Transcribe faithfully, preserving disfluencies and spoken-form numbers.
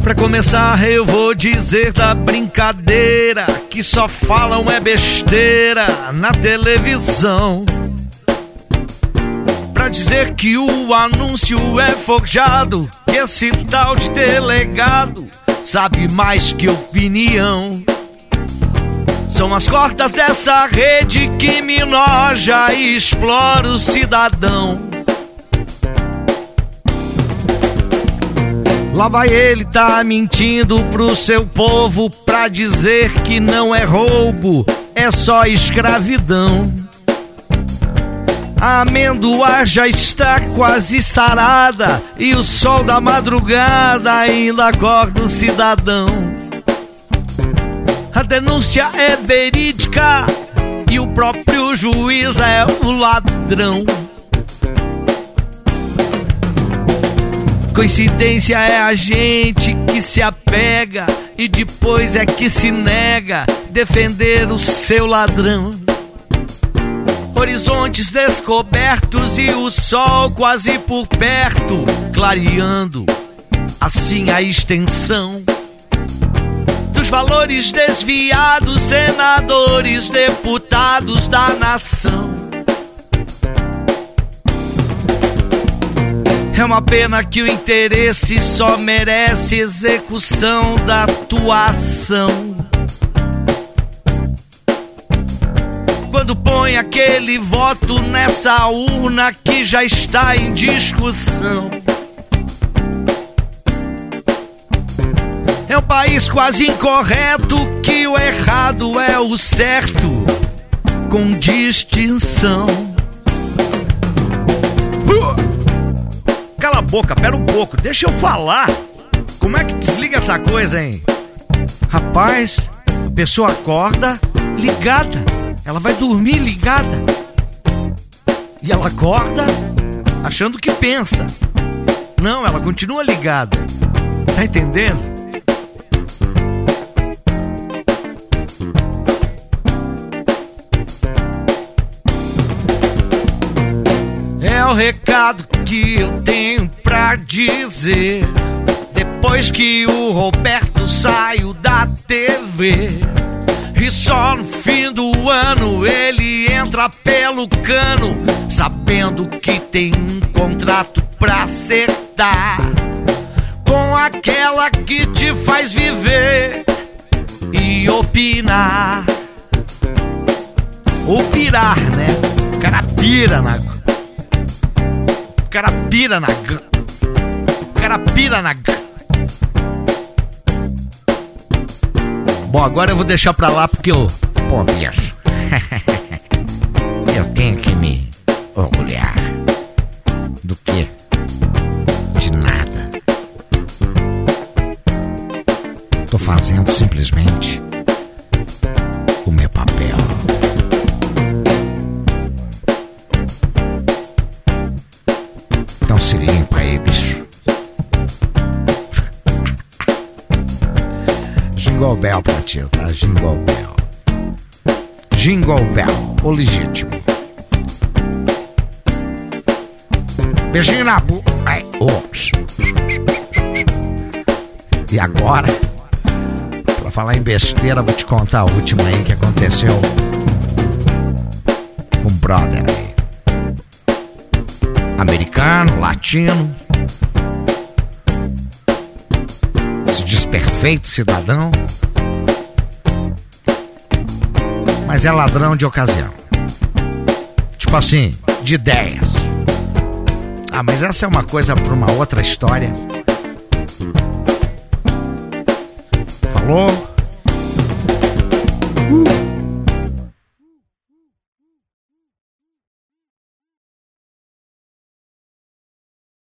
Pra começar eu vou dizer da brincadeira que só falam é besteira na televisão. Pra dizer que o anúncio é forjado, que esse tal de delegado sabe mais que opinião. São as cordas dessa rede que me enoja e explora o cidadão. Lá vai ele tá mentindo pro seu povo pra dizer que não é roubo, é só escravidão. A amêndoa já está quase sarada e o sol da madrugada ainda acorda o cidadão. A denúncia é verídica e o próprio juiz é o ladrão. Coincidência é a gente que se apega e depois é que se nega defender o seu ladrão. Horizontes descobertos e o sol quase por perto, clareando assim a extensão dos valores desviados, senadores, deputados da nação. É uma pena que o interesse só merece execução da atuação. Quando põe aquele voto nessa urna que já está em discussão. É um país quase incorreto que o errado é o certo, com distinção. Cala a boca, pera um pouco, deixa eu falar. Como é que desliga essa coisa, hein? Rapaz, a pessoa acorda ligada. Ela vai dormir ligada. E ela acorda achando que pensa. Não, ela continua ligada. Tá entendendo? É o recado que eu tenho pra dizer depois que o Roberto saiu da T V. E só no fim do ano ele entra pelo cano, sabendo que tem um contrato pra acertar com aquela que te faz viver e opinar. Ou pirar, né? O cara pira na... O cara pira na... O cara pira na... Bom, agora eu vou deixar pra lá porque eu... Pô, bicho. Eu tenho que me orgulhar. Do quê? De nada. Tô fazendo simplesmente o meu papel. Então se limpa aí, bicho. Jingle Bell pra ti, tá? Jingle Bell. Jingle Bell, o legítimo. Beijinho na bu... Ai, ops. E agora, pra falar em besteira, vou te contar a última aí que aconteceu com um brother aí. Americano, latino. Esse desperfeito cidadão. Mas é ladrão de ocasião. Tipo assim, de ideias. Ah, mas essa é uma coisa para uma outra história. Falou?